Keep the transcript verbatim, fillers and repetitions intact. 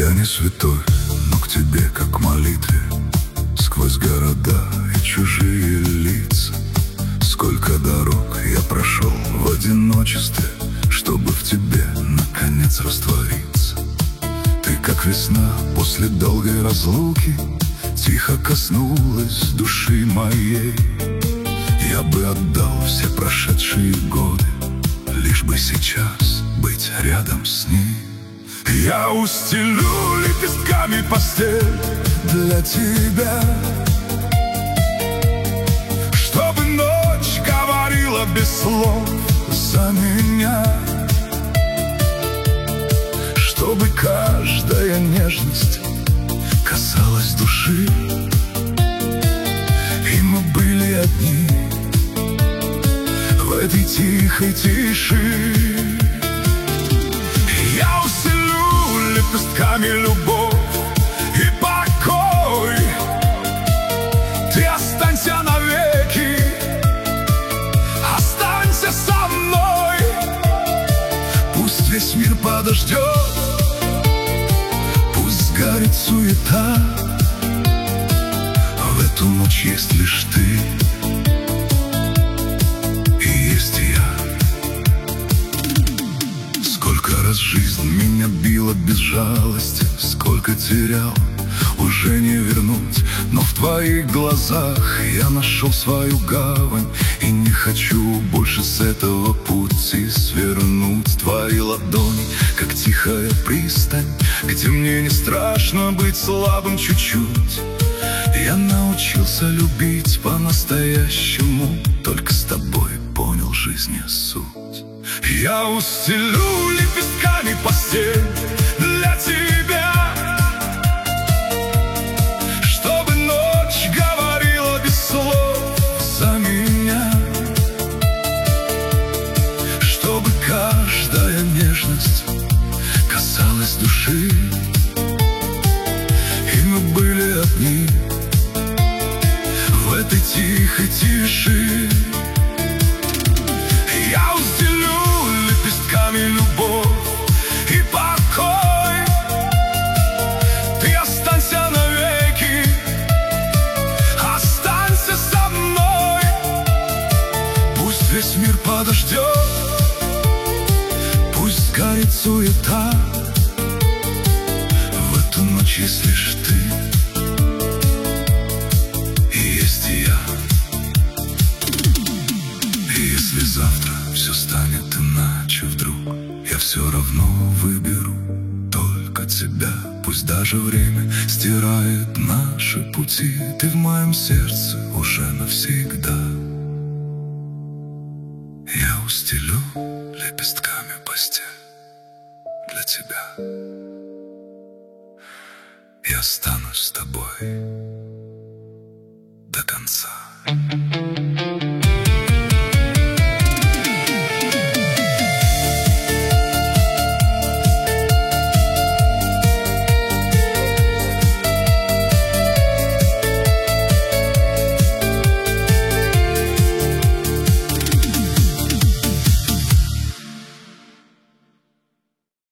Я не святой, но к тебе, как к молитве, сквозь города и чужие лица. Сколько дорог я прошел в одиночестве, чтобы в тебе, наконец, раствориться. Ты, как весна после долгой разлуки, тихо коснулась души моей. Я бы отдал все прошедшие годы, лишь бы сейчас быть рядом с ней. Я устелю лепестками постель для тебя, чтобы ночь говорила без слов за меня, чтобы каждая нежность касалась души, и мы были одни в этой тихой тиши. Я усилю лепестками любовь и покой. Ты останься навеки, останься со мной. Пусть весь мир подождет, пусть сгорит суета. В эту ночь есть лишь ты и есть я. Сколько раз жизнь меня била без жалости, сколько терял, уже не вернуть. Но в твоих глазах я нашел свою гавань, и не хочу больше с этого пути свернуть. Твои ладони, как тихая пристань, где мне не страшно быть слабым чуть-чуть. Я научился любить по-настоящему, только с тобой понял жизни суть. Я устелю лепестками постель для тебя, чтобы ночь говорила без слов за меня, чтобы каждая нежность касалась души, и мы были одни в этой тихой тиши. Я устелю лепестками любовь и покой. Ты останься навеки, останься со мной. Пусть весь мир подождет, пусть сгорит суета. В эту ночь есть лишь ты и есть я. И если завтра все станет иначе вдруг, я все равно выберу только тебя. Пусть даже время стирает наши пути, ты в моем сердце уже навсегда. Я устелю лепестками постель для тебя. Я останусь с тобой до конца.